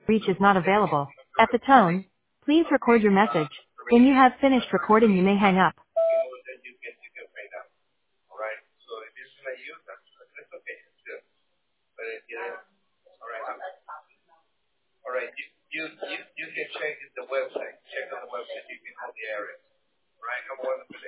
reach is not available. At the tone, please record your message. When you have finished recording, you may hang up. Then you can find out. All right. So if this is like you, that's okay. It's good. But if you, all right. All right. You can check the website. Check on the website. You can know the area. Right. I'm wonderful.